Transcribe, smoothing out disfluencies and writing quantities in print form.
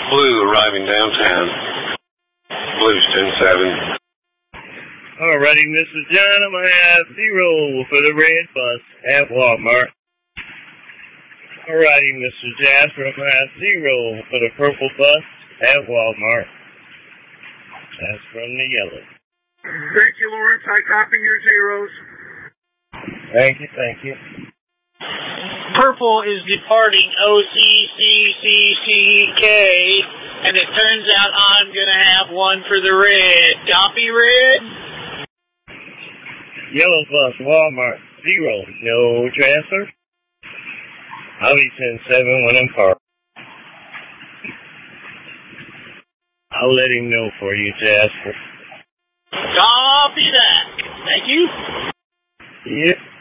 Blue arriving downtown. Blue's 10-7. Alrighty, Mr. John, I'm going to have 0 for the red bus at Walmart. Alrighty, Mr. Jasper, I'm going to have 0 for the purple bus at Walmart. That's from the yellow. Thank you, Lawrence. I copy your zeros. Thank you. Purple is departing OCCCCK, and it turns out I'm going to have 1 for the red. Copy, red? Yellow bus, Walmart, 0. No transfer. I'll be 10-7 when I'm parked. I'll let him know for you, Jasper. Copy that. Thank you. Yep.